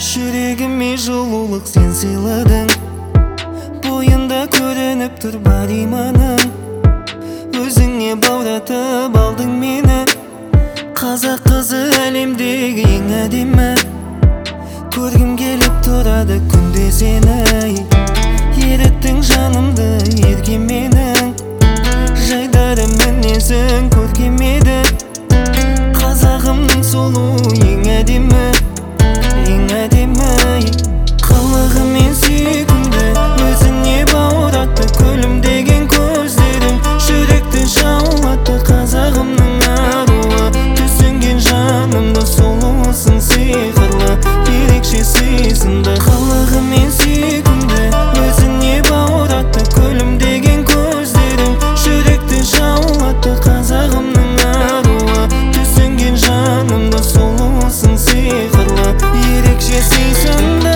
Жүрегіме жылулық сен сыйладың, бойында көрініп тұр бар иманың. Өзіңе бауратып алдың мені, қазақ қызы әлемдегі ең әдемі. Көргім келіп тұрады күнде сені, ереттің жанымды ерке менің. Жайдары мінезің көркем еді, қазағымның сұлу ең әдемі, ең әдемі. Қылығымен сүйкімді, өзіңе бауратты күлімдеген көздерің. Жүректі жаулатты қазағымның аруы, түсінген жанымды сұлусың сиқырлы, ерекше сыйсынды. Қылығымен сүйкімді, өзіңе бауратты күлімдеген көздерің. Жүректі жаулатты қазағымның аруы, түсінген жанымды сұлусың сиқырлы, ерекше сыйсынды.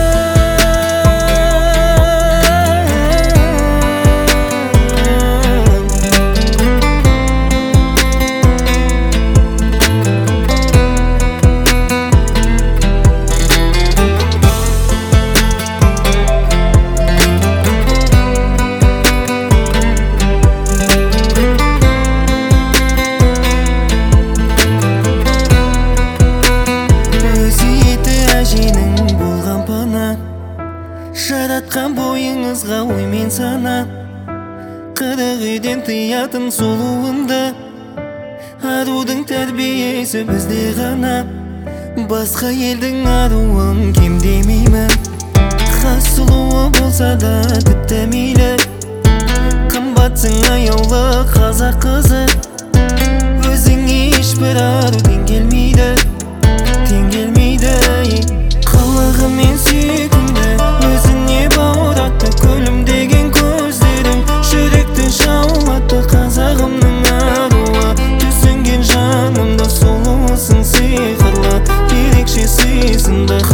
Жаратқан бойыңызға оймен сана, қырық үйден тыятын сұлуыңды. Арудың тәрбиесі бізде ғана, басқа елдің аруын кем демеймін. Хас сұлуы болса да тіпті мейлі, қымбатсың аяулы қазақ қызы. Өзіңе ешбір ару тең келмейді, тең келмейді. Қылығымен сүйкімді, өзіңе бауратты күлімдеген көздерің. Жүректі жаулатты қазағымның аруы, түсінген жанымды сұлусың сиқырлы, ерекше сыйсынды.